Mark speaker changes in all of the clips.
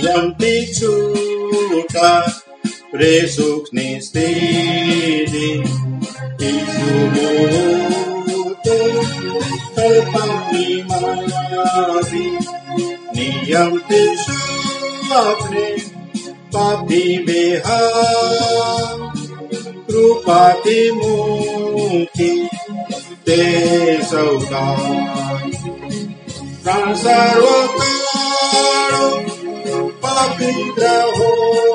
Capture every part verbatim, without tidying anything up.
Speaker 1: yang dicuta resukni stidi isumutu terpani mari niyam tisapne papi beha krupati mukti te saudan Nasarvakaro papi draho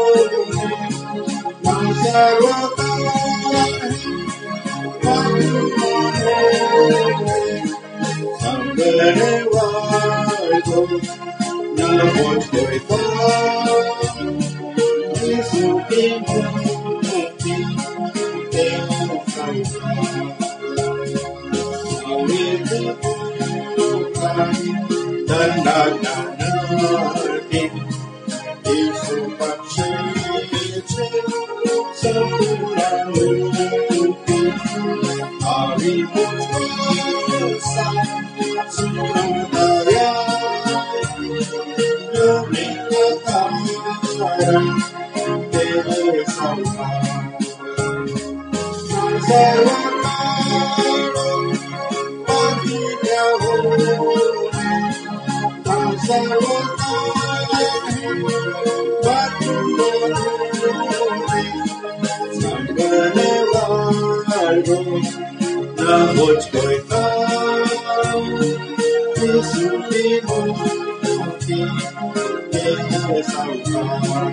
Speaker 1: Nasarvakaro papi draho Sangare vargo Navot koita Isuki mukti te saudan Aviti Dandananarti Isupaksheche Sampuramuti Aripuchasa Sunamadaya Yonikatara Deve Sampa Sarvakaro Pavidyaho Navot koita Isuki mukti te saudan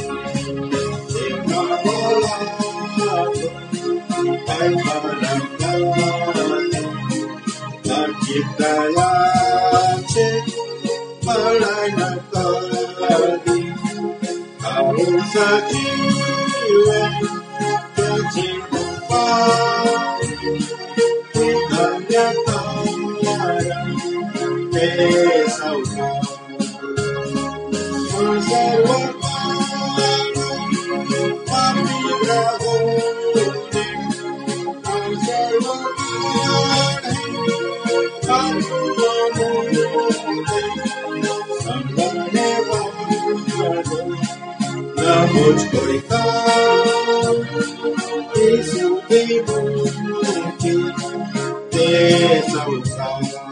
Speaker 1: Eka volado Ay parangane Lakitaya che Malay nakadi Kamu sajiwe Kecimupa Hanya tawara Pesauda Masarvakaro Papi Brahone Masarvakaro Papi Navot koita Isuki mukti te saudan